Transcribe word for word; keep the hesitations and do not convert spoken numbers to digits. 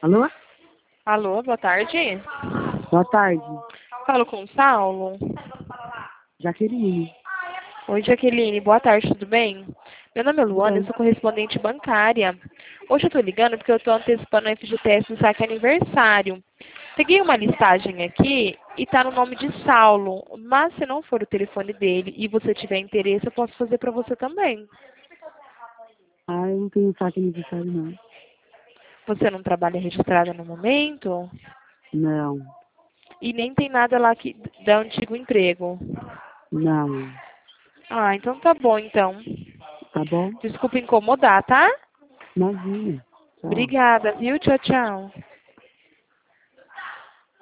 Alô? Alô, boa tarde. Boa tarde. Falo com o Saulo. Jaqueline. Oi, Jaqueline. Boa tarde, tudo bem? Meu nome é Tudo Luana, eu bem? sou correspondente bancária. Hoje eu tô ligando porque eu tô antecipando o F G T S do saque aniversário. Peguei uma listagem aqui e tá no nome de Saulo, mas se não for o telefone dele e você tiver interesse, eu posso fazer pra você também. Ah, eu não tenho saque aniversário, não. Você não trabalha registrada no momento Não. e nem tem nada lá que dá antigo emprego. Não. Ah, então tá bom, então. Tá bom? Desculpa incomodar, tá? Imagina. Tchau. Obrigada, viu? Tchau, tchau.